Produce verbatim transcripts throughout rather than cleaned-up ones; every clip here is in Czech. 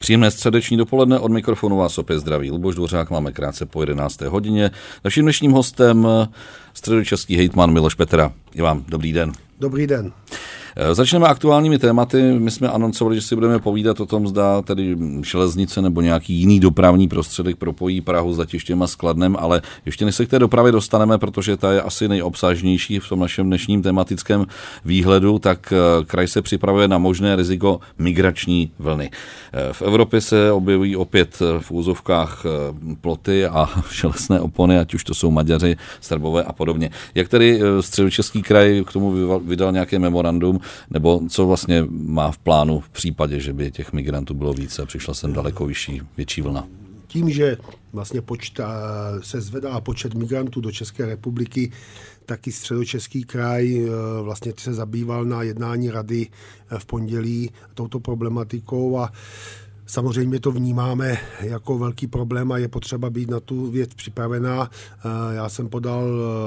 Příjemné středeční dopoledne, od mikrofonu vás opět zdraví Luboš Dvořák, máme krátce po jedenácté hodině. Naším dnešním hostem středočeský hejtman Miloš Petera. I vám dobrý den. Dobrý den. Začneme aktuálními tématy. My jsme anoncovali, že si budeme povídat o tom, zda tedy železnice nebo nějaký jiný dopravní prostředek propojí Prahu s letištěm a s Kladnem, ale ještě než se k té dopravě dostaneme, protože ta je asi nejobsažnější v tom našem dnešním tematickém výhledu, tak kraj se připravuje na možné riziko migrační vlny. V Evropě se objevují opět v úzovkách ploty a železné opony, ať už to jsou Maďaři, Srbové a podobně. Jak tedy Středočeský kraj k tomu vydal nějaké memorandum, nebo co vlastně má v plánu v případě, že by těch migrantů bylo více a přišla sem daleko vyšší, větší vlna? Tím, že vlastně počta, se zvedá počet migrantů do České republiky, taky Středočeský kraj vlastně se zabýval na jednání rady v pondělí touto problematikou a samozřejmě to vnímáme jako velký problém a je potřeba být na tu věc připravená. Já jsem podal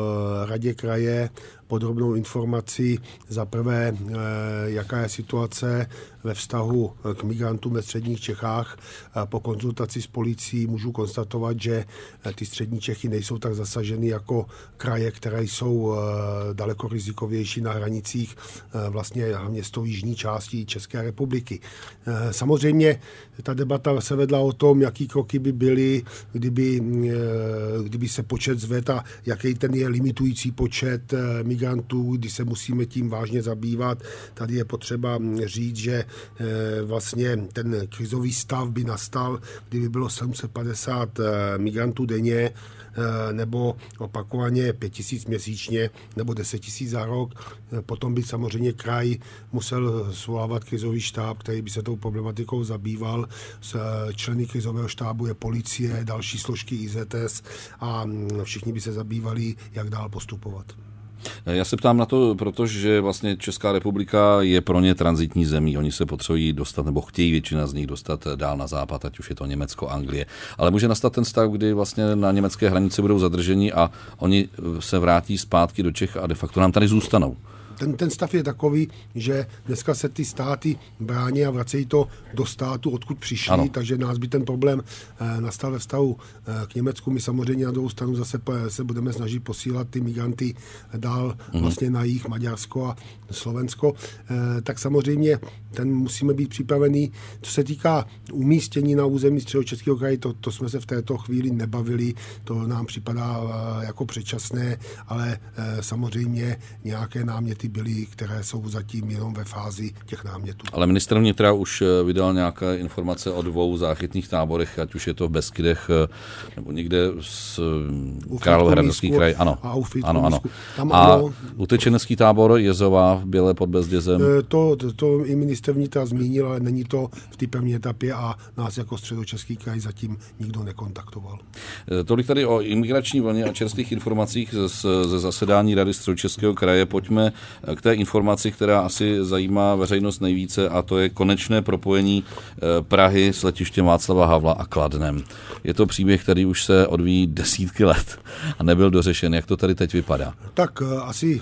radě kraje podrobnou informaci za prvé, jaká je situace ve vztahu k migrantům ve středních Čechách. Po konzultaci s policií můžu konstatovat, že ty střední Čechy nejsou tak zasaženy jako kraje, které jsou daleko rizikovější na hranicích vlastně hlavně s tou jižní částí České republiky. Samozřejmě ta debata se vedla o tom, jaký kroky by byly, kdyby, kdyby se počet zvedl a jaký ten je limitující počet migrantů, kdy se musíme tím vážně zabývat. Tady je potřeba říct, že vlastně ten krizový stav by nastal, kdyby bylo sedm set padesát migrantů denně, nebo opakovaně pět tisíc měsíčně, nebo deset tisíc za rok. Potom by samozřejmě kraj musel svolávat krizový štáb, který by se tou problematikou zabýval. S členy krizového štábu je policie, další složky I Z S a všichni by se zabývali, jak dál postupovat. Já se ptám na to, protože vlastně Česká republika je pro ně tranzitní zemí. Oni se potřebují dostat, nebo chtějí většina z nich dostat dál na západ, ať už je to Německo, Anglie. Ale může nastat ten stav, kdy vlastně na německé hranici budou zadrženi a oni se vrátí zpátky do Čech a de facto nám tady zůstanou. Ten, ten stav je takový, že dneska se ty státy brání a vracejí to do státu, odkud přišli, ano. Takže nás by ten problém e, nastal ve vztahu e, k Německu. My samozřejmě na druhou stranu zase se budeme snažit posílat ty migranty dál mm. vlastně na jih, Maďarsko a Slovensko. E, tak samozřejmě ten musíme být připravený. Co se týká umístění na území Středočeského kraje, to, to jsme se v této chvíli nebavili, to nám připadá e, jako předčasné, ale e, samozřejmě nějaké náměty byly, které jsou zatím jenom ve fázi těch námětů. Ale ministr vnitra už vydal nějaké informace o dvou záchytných táborech, ať už je to v Beskydech nebo někde z Královéhradecký kraj. Ano, ano, ano. Tam a ano, utečenecký tábor Jezová v Bělé pod Bezdězem? To, to, to i ministr vnitra zmínil, ale není to v té první etapě a nás jako Středočeský kraj zatím nikdo nekontaktoval. Tolik tady o imigrační vlně a čerstvých informacích ze, ze zasedání Rady Středočeského kraje. Pojďme k té informaci, která asi zajímá veřejnost nejvíce, a to je konečné propojení Prahy s letištěm Václava Havla a Kladnem. Je to příběh, který už se odvíjí desítky let a nebyl dořešen. Jak to tady teď vypadá? Tak asi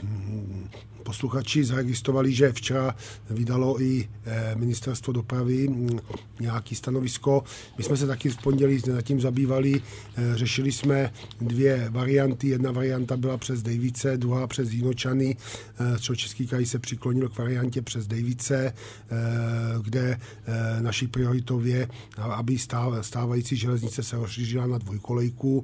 posluchači zaregistrovali, že včera vydalo i ministerstvo dopravy nějaký stanovisko. My jsme se taky v pondělí nad tím zabývali. Řešili jsme dvě varianty. Jedna varianta byla přes Dejvice, druhá přes Jinočany. Středočeský kraj se přiklonil k variantě přes Dejvice, kde naší prioritou je, aby stávající železnice se rozšířila na dvojkolejku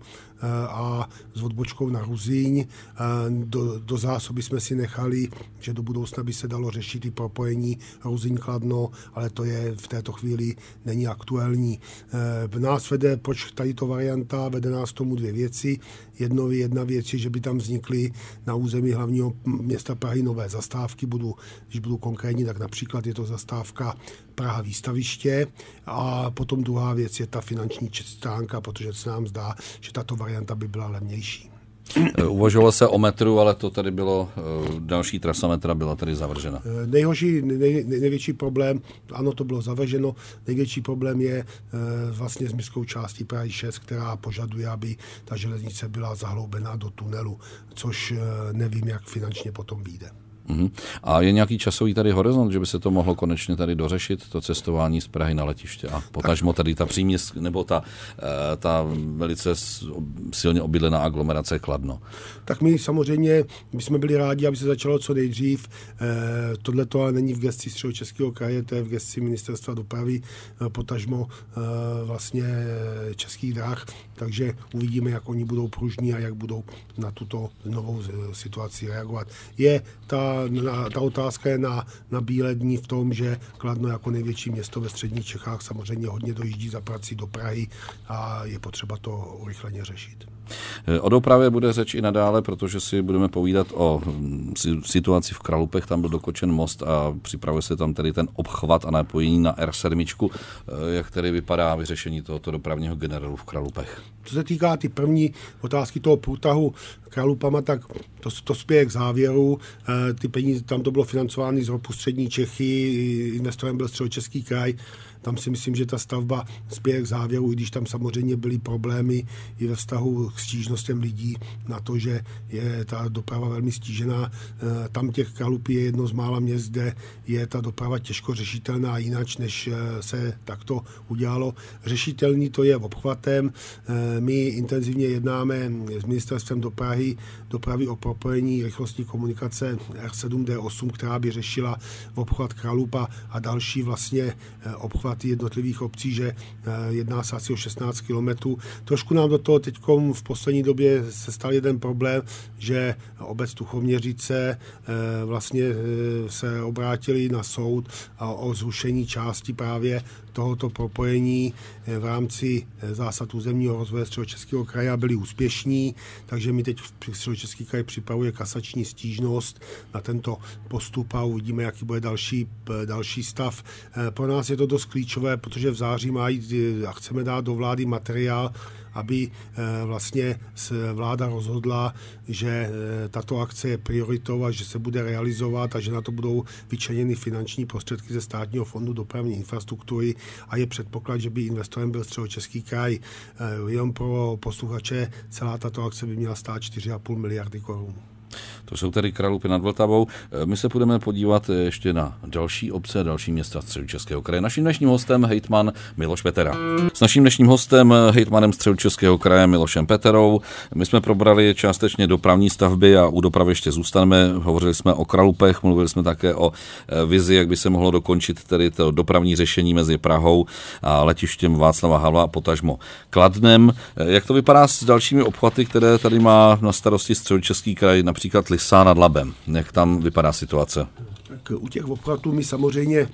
a s odbočkou na Ruzyň. Do, do zásoby jsme si nechali, že do budoucna by se dalo řešit i propojení Ruzyň-Kladno, ale to je v této chvíli není aktuální. V nás vede, proč tady to varianta, vede nás tomu dvě věci. Jedno, jedna věc je, že by tam vznikly na území hlavního města Prahy nové zastávky. Budu, když budu konkrétní, tak například je to zastávka Praha výstaviště a potom druhá věc je ta finanční stránka, protože se nám zdá, že tato varianta by byla levnější. Uvažovalo se o metru, ale to tady bylo, další trasa metra byla tady zavržena. Nejhorší, nej, největší problém, ano, to bylo zavrženo, největší problém je vlastně s městskou částí Prahy šest, která požaduje, aby ta železnice byla zahloubená do tunelu, což nevím, jak finančně potom vyjde. Uhum. A je nějaký časový tady horizont, že by se to mohlo konečně tady dořešit, to cestování z Prahy na letiště a potažmo tady ta příměst, nebo ta, ta velice silně obydlená aglomerace Kladno? Tak my samozřejmě, my jsme byli rádi, aby se začalo co nejdřív. Tohle to ale není v gesci Středočeského kraje, to je v gesci Ministerstva dopravy, potažmo vlastně Českých drah, takže uvidíme, jak oni budou pružní a jak budou na tuto novou situaci reagovat. Je ta, na, ta otázka je na, na bílé dní v tom, že Kladno jako největší město ve středních Čechách samozřejmě hodně dojíždí za prací do Prahy a je potřeba to urychleně řešit. O dopravě bude řeč i nadále, protože si budeme povídat o situaci v Kralupech, tam byl dokončen most a připravuje se tam tedy ten obchvat a napojení na R sedm. Jak tedy vypadá vyřešení tohoto dopravního generálu v Kralupech? Co se týká ty první otázky toho průtahu Kralupama, tak to, to spěje k závěru. Ty peníze, tam to bylo financováno z ropu Střední Čechy, investorem byl Středočeský kraj. Tam si myslím, že ta stavba spěje k závěru, i když tam samozřejmě byly problémy i ve vztahu k stížnostem lidí na to, že je ta doprava velmi stížená. Tam těch Kralupí je jedno z mála měst, kde je ta doprava těžko řešitelná jinak, než se takto udělalo. Řešitelný to je obchvatem. My intenzivně jednáme s ministerstvem dopravy, dopravy o propojení rychlostní komunikace R sedm D osm, která by řešila obchvat Kralupa a další vlastně obchvat jednotlivých obcí, že jedná se asi o šestnáct kilometrů. Trošku nám do toho teď v poslední době se stal jeden problém, že obec Tuchoměřice vlastně se obrátili na soud o zrušení části právě tohoto propojení v rámci zásad územního rozvoje Středočeského kraje a byli úspěšní, takže mi teď Středočeský kraj připravuje kasační stížnost na tento postup a uvidíme, jaký bude další, další stav. Pro nás je to dost klíčové, protože v září má jít a chceme dát do vlády materiál, aby vlastně vláda rozhodla, že tato akce je prioritou a že se bude realizovat a že na to budou vyčleněny finanční prostředky ze Státního fondu dopravní infrastruktury a je předpoklad, že by investorem byl Středočeský kraj. Jenom pro posluchače celá tato akce by měla stát čtyři a půl miliardy korun. To jsou tedy Kralupy nad Vltavou. My se budeme podívat ještě na další obce, další města Středočeského kraje. Naším dnešním hostem hejtman Miloš Petera. S naším dnešním hostem hejtmanem Středočeského kraje Milošem Peterou. My jsme probrali částečně dopravní stavby a u dopravy ještě zůstaneme. Hovořili jsme o Kralupech, mluvili jsme také o vizi, jak by se mohlo dokončit tedy to dopravní řešení mezi Prahou a letištěm Václava Havla a potažmo Kladnem. Jak to vypadá s dalšími obchvaty, které tady má na starosti Středočeský kraj, například Lysá nad Labem? Jak tam vypadá situace? Tak u těch obchvatů my samozřejmě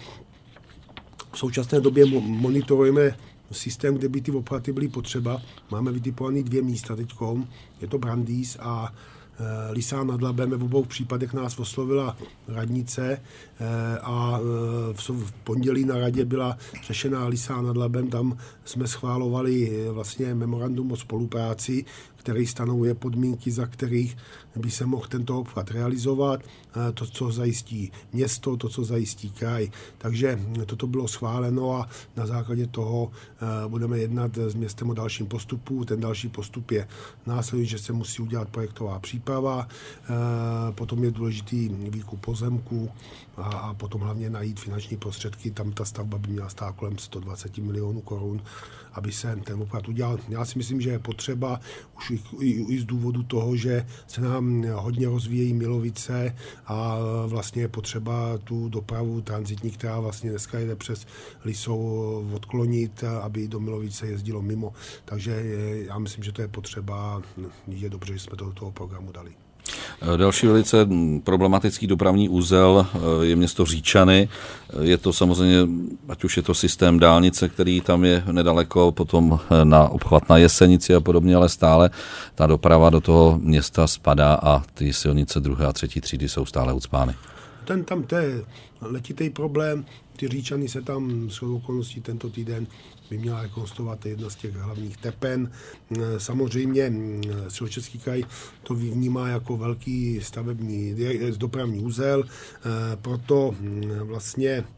v současné době monitorujeme systém, kde by ty obchvaty byly potřeba. Máme vytipované dvě místa teďkom. Je to Brandýs a Lysá nad Labem. V obou případech nás oslovila radnice a v pondělí na radě byla řešená Lysá nad Labem. Tam jsme schválovali vlastně memorandum o spolupráci, který stanovuje podmínky, za kterých by se mohl tento obchvat realizovat, to, co zajistí město, to, co zajistí kraj. Takže toto bylo schváleno a na základě toho budeme jednat s městem o dalším postupu. Ten další postup je následně, že se musí udělat projektová příprava, potom je důležitý výkup pozemků a potom hlavně najít finanční prostředky. Tam ta stavba by měla stát kolem sto dvacet milionů korun, aby se ten obchvat udělal. Já si myslím, že je potřeba už i, i, i z důvodu toho, že se nám hodně rozvíjejí Milovice a vlastně je potřeba tu dopravu tranzitní, která vlastně dneska jede přes Lysou, odklonit, aby do Milovice jezdilo mimo. Takže já myslím, že to je potřeba. Je dobře, že jsme to do toho programu dali. Další velice problematický dopravní úzel je město Říčany. Je to samozřejmě, ať už je to systém dálnice, který tam je nedaleko, potom na obchvat na Jesenici a podobně, ale stále ta doprava do toho města spadá a ty silnice druhé a třetí třídy jsou stále ucpány. Ten tam to je letitý problém. Ty Říčany se tam s okolností tento týden by měla rekonstruovat jedna z těch hlavních tepen. Samozřejmě Středočeský kraj to vnímá jako velký stavební dopravní úzel, proto vlastně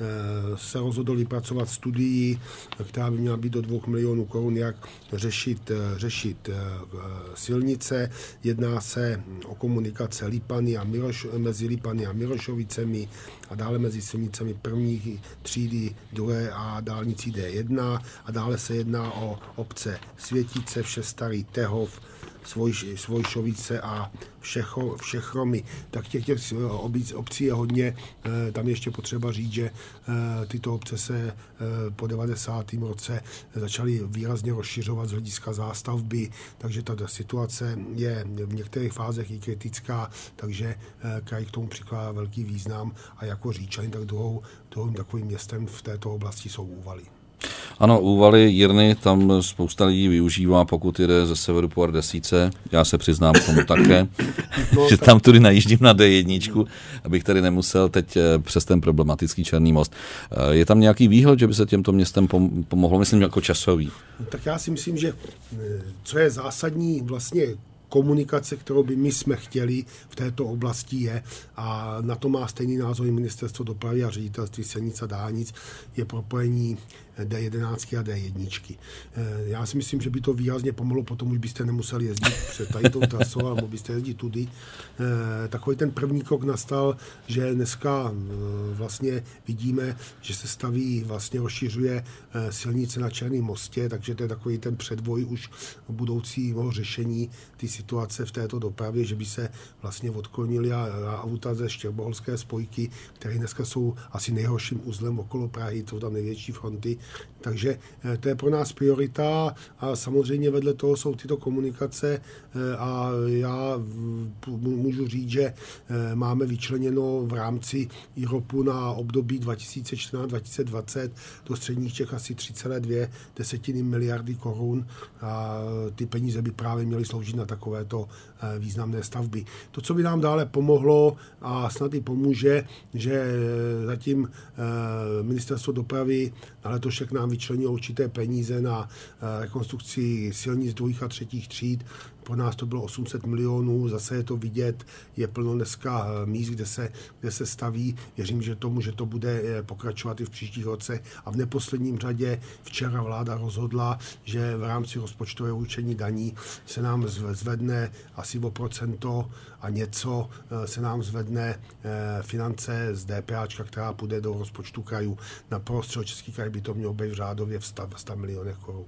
se rozhodl vypracovat studii, která by měla být do dvou milionů korun, jak řešit, řešit silnice. Jedná se o komunikace Lipany a Miroš, mezi Lipany a Mirošovicemi a dále mezi silnicemi první třídy, druhé a dálnicí D jedna a dále se jedná o obce Světice, Všestarý, Tehov, Svojšovice a Všecho, Všechromy. Tak těch, těch obcí je hodně. Tam ještě potřeba říct, že tyto obce se po devadesátém roce začaly výrazně rozšiřovat z hlediska zástavby, takže ta situace je v některých fázech i kritická, takže kraj k tomu přikládá velký význam a jako Říčany, tak druhou, druhým takovým městem v této oblasti jsou Úvaly. Ano, Úvaly, Jirny, tam spousta lidí využívá, pokud jede ze severu po R deset. Já se přiznám k tomu také, no, že tak... tam tudy najíždím na D jedna, abych tady nemusel teď přes ten problematický Černý most. Je tam nějaký výhled, že by se těmto městem pomohlo, myslím jako časový? Tak já si myslím, že co je zásadní vlastně komunikace, kterou by my jsme chtěli v této oblasti je, a na to má stejný názor i Ministerstvo dopravy a Ředitelství silnic a dálnic, je propojení D jedenáct a D jedna. Já si myslím, že by to výrazně pomohlo, potom už byste nemuseli jezdit před tady tou trasou, ale byste jezdit tudy. Takový ten první krok nastal, že dneska vlastně vidíme, že se staví, vlastně rozšiřuje silnice na Černém mostě, takže to je takový ten předvoj už budoucího řešení ty situace v této dopravě, že by se vlastně odklonili a, a auta ze štěrboholské spojky, které dneska jsou asi nejhorším uzlem okolo Prahy, jsou tam největší fronty. Takže to je pro nás priorita a samozřejmě vedle toho jsou tyto komunikace a já můžu říct, že máme vyčleněno v rámci I R O P u na období dva tisíce čtrnáct dva tisíce dvacet do středních Čech asi tři celé dvě miliardy korun a ty peníze by právě měly sloužit na takovéto významné stavby. To, co by nám dále pomohlo a snad i pomůže, že zatím Ministerstvo dopravy na letošek nám vyčlenilo určité peníze na rekonstrukci silnic druhých a třetích tříd. Pro nás to bylo osm set milionů, zase je to vidět, je plno dneska míst, kde se, kde se staví. Věřím, že tomu, že to bude pokračovat i v příštích roce. A v neposledním řadě včera vláda rozhodla, že v rámci rozpočtového určení daní se nám zvedne asi o procento a něco se nám zvedne finance z DPAčka, která půjde do rozpočtu krajů. Na pro Středočeský kraj by to mělo být v řádově v sto milionech korun.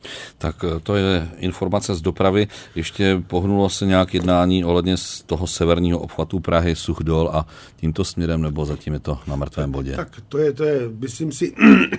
Tak to je informace z dopravy. Ještě pohnulo se nějak jednání ohledně z toho severního obchvatu Prahy, Suchdol a tímto směrem, nebo zatím je to na mrtvém bodě? Tak to je, to je, myslím si,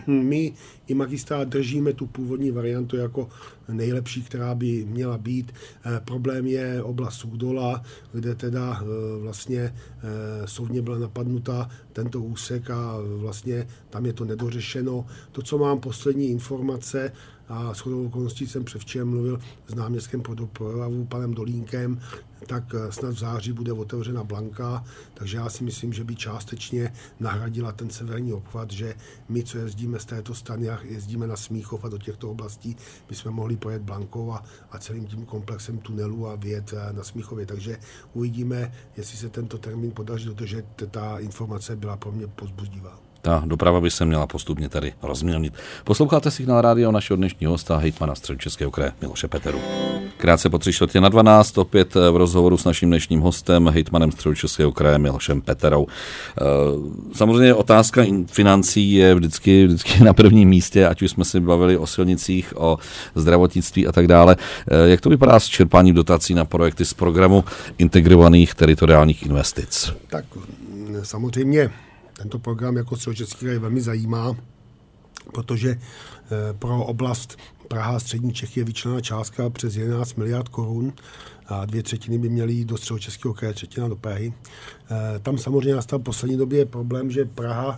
my i magistrát držíme tu původní variantu jako nejlepší, která by měla být. E, problém je oblast Suchdola, kde teda e, vlastně e, soudně byla napadnuta tento úsek a vlastně tam je to nedořešeno. To, co mám poslední informace, a shodou okolností jsem převčerem mluvil s náměstkem pro dopravu panem Dolínkem, tak snad v září bude otevřena Blanka, takže já si myslím, že by částečně nahradila ten severní obchvat, že my, co jezdíme z této strany a jezdíme na Smíchov a do těchto oblastí, bychom mohli projet Blankou a, a celým tím komplexem tunelů a vyjet na Smíchově. Takže uvidíme, jestli se tento termín podaří, protože ta informace byla pro mě povzbudivá. Ta doprava by se měla postupně tady rozmělnit. Posloucháte Signál rádia našeho dnešního hosta, hejtmana Středočeského kraje Miloše Peteru. Krátce po tři čtvrtě na dvanáct, opět v rozhovoru s naším dnešním hostem, hejtmanem Středočeského kraje Milošem Peterou. Samozřejmě otázka financí je vždycky, vždycky na prvním místě, ať už jsme si bavili o silnicích, o zdravotnictví a tak dále. Jak to vypadá s čerpáním dotací na projekty z programu integrovaných teritoriálních investic? Tak samozřejmě tento program jako Středočeský kraj velmi zajímá, protože pro oblast Praha a střední Čechy je vyčleněna částka přes jedenáct miliard korun a dvě třetiny by měly jít do Středočeského kraje, třetina do Prahy. Tam samozřejmě nastal v poslední době problém, že Praha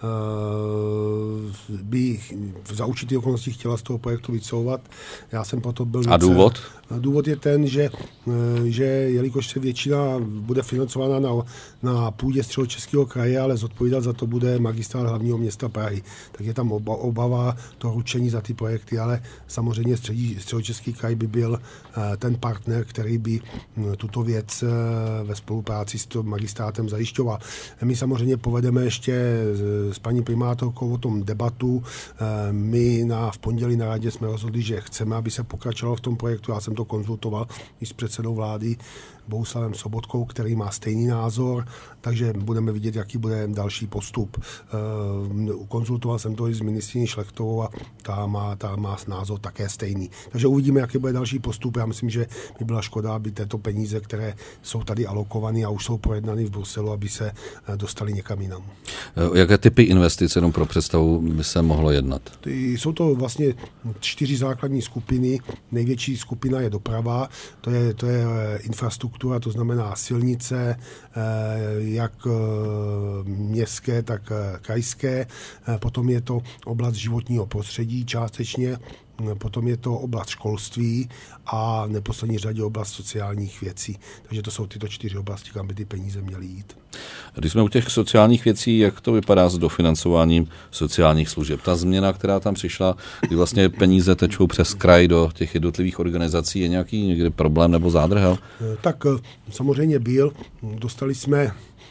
by za určitých okolností chtěla z toho projektu vycouvat. Já jsem proto byl... A důvod? Důvod je ten, že, že jelikož se většina bude financována na, na půdě Středočeského kraje, ale zodpovídat za to bude magistrát hlavního města Prahy. Tak je tam oba, obava toho ručení za ty projekty, ale samozřejmě středí, Středočeský kraj by byl ten partner, který by tuto věc ve spolupráci s tím magistrátem zajišťoval. My samozřejmě povedeme ještě s paní primátorkou o tom debatu. My na, v pondělí na radě jsme rozhodli, že chceme, aby se pokračovalo v tom projektu. Já jsem to konzultoval i s předsedou vlády Bohuslavem Sobotkou, který má stejný názor, takže budeme vidět, jaký bude další postup. Konzultoval jsem to i s ministryní Šlechtovou a ta má, ta má názor také stejný. Takže uvidíme, jaký bude další postup. Já myslím, že by byla škoda, aby tyto peníze, které jsou tady alokované a už jsou projednány v Bruselu, aby se dostali někam jinam. Jaké typy investic, jenom pro představu, by se mohlo jednat? Jsou to vlastně čtyři základní skupiny. Největší skupina je doprava, to je, to je infrastruktura, to znamená silnice, jak městské, tak krajské. Potom je to oblast životního prostředí částečně, potom je to oblast školství a v neposlední řadě oblast sociálních věcí. Takže to jsou tyto čtyři oblasti, kam by ty peníze měly jít. Když jsme u těch sociálních věcí, jak to vypadá s dofinancováním sociálních služeb? Ta změna, která tam přišla, kdy vlastně peníze tečou přes kraj do těch jednotlivých organizací, je nějaký někdy problém nebo zádrhel? Tak samozřejmě byl. Dostali jsme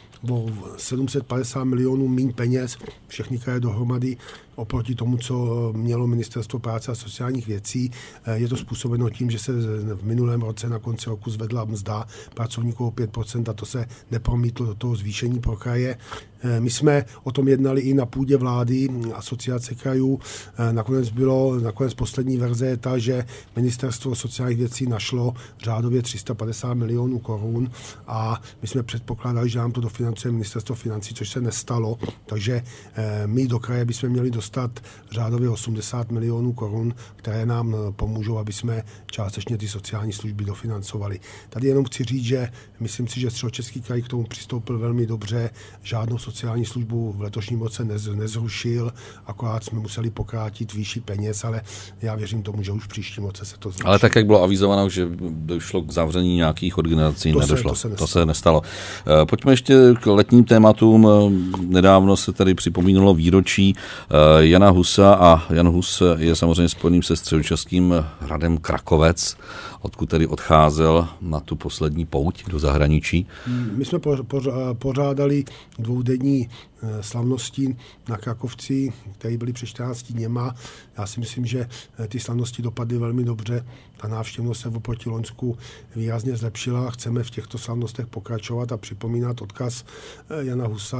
o sedm set padesát milionů míň peněz, všechny kraje dohromady, oproti tomu, co mělo Ministerstvo práce a sociálních věcí. Je to způsobeno tím, že se v minulém roce na konci roku zvedla mzda pracovníků o pět procent a to se nepromítlo do toho zvýšení pro kraje. My jsme o tom jednali i na půdě vlády, asociace krajů. Nakonec bylo, nakonec poslední verze je ta, že Ministerstvo sociálních věcí našlo řádově tři sta padesát milionů korun a my jsme předpokládali, že nám to dofinancuje Ministerstvo financí, což se nestalo. Takže my do kraje bychom měli dostat řádově osmdesát milionů korun, které nám pomůžou, aby jsme částečně ty sociální služby dofinancovali. Tady jenom chci říct, že myslím si, že Středočeský kraj k tomu přistoupil velmi dobře. Žádnou sociální službu v letošním roce nez, nezrušil, akorát jsme museli pokrátit výši peněz, ale já věřím tomu, že už v příštím roce se to zruší. Ale tak, jak bylo avizováno, že došlo k zavření nějakých organizací, to nedošlo. Se, to, se to se nestalo. Pojďme ještě k letním tématům. Nedávno se tady připomínalo výročí Jana Husa a Jan Hus je samozřejmě spojeným se středočeským hradem Krakovec, odkud tedy odcházel na tu poslední pouť do zahraničí. My jsme pořádali dvoudenní slavnosti na Krakovci, které byly před čtrnácti dněma. Já si myslím, že ty slavnosti dopadly velmi dobře. Ta návštěvnost se oproti loňsku výrazně zlepšila. Chceme v těchto slavnostech pokračovat a připomínat odkaz Jana Husa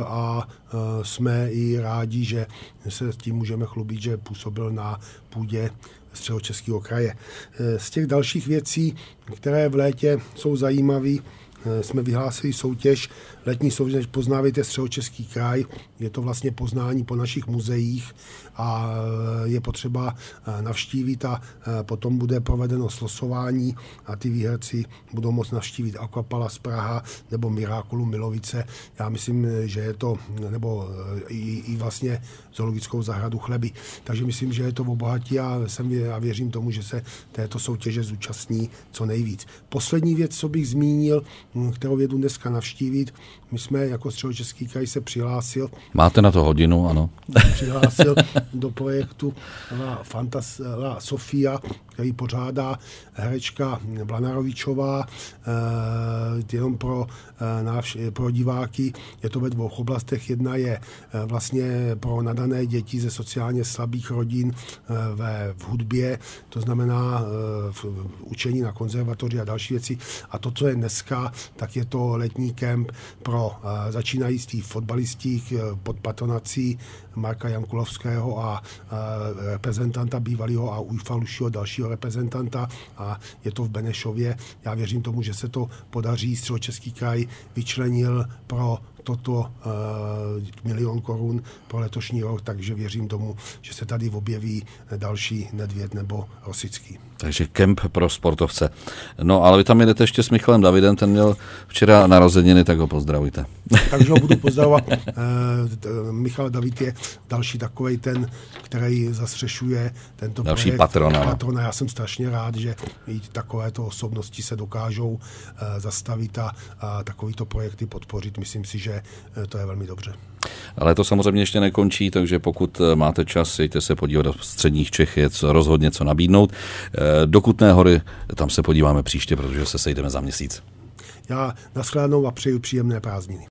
a jsme i rádi, že se s tím můžeme chlubit, že působil na půdě Středočeského kraje. Z těch dalších věcí, které v létě jsou zajímavé, jsme vyhlásili soutěž, letní soutěž Poznávejte Středočeský kraj. Je to vlastně poznání po našich muzeích a je potřeba navštívit a potom bude provedeno slosování a ty výherci budou moct navštívit Aquapalace Praha nebo Miraculum Milovice. Já myslím, že je to, nebo i, i vlastně zoologickou zahradu Chleby. Takže myslím, že je to obohatí a jsem, já věřím tomu, že se této soutěže zúčastní co nejvíc. Poslední věc, co bych zmínil, kterou jedu dneska navštívit, my jsme jako Středočeský kraj se přihlásil. Máte na to hodinu, ano. Přihlásil do projektu La, Fantas, La Sofia, který pořádá herečka Vlanarovičová, eh, jenom pro, eh, návš- pro diváky. Je to ve dvou oblastech. Jedna je eh, vlastně pro nadané děti ze sociálně slabých rodin eh, ve, v hudbě, to znamená eh, v, v učení na konzervatoři a další věci. A to, co je dneska, tak je to letní kemp pro uh, začínající fotbalistí uh, pod patronací Marka Jankulovského a uh, reprezentanta bývalého a Ujfalušího dalšího reprezentanta a je to v Benešově. Já věřím tomu, že se to podaří. Středočeský kraj vyčlenil pro toto uh, milion korun pro letošní rok, takže věřím tomu, že se tady objeví další Nedvěd nebo Rosický. Takže kemp pro sportovce. No, ale vy tam jedete ještě s Michalem Davidem, ten měl včera narozeniny, tak ho pozdravujte. Takže ho budu pozdravovat. Uh, Michal David je další takovej ten, který zastřešuje tento další projekt. patrona. patrona. Já jsem strašně rád, že i takovéto osobnosti se dokážou uh, zastavit a, a takovýto projekty podpořit. Myslím si, že to je velmi dobře. Ale to samozřejmě ještě nekončí, takže pokud máte čas, jděte se podívat do středních Čech, je co, rozhodně co nabídnout. Do Kutné Hory, tam se podíváme příště, protože se sejdeme za měsíc. Já nashlédnou a přeju příjemné prázdniny.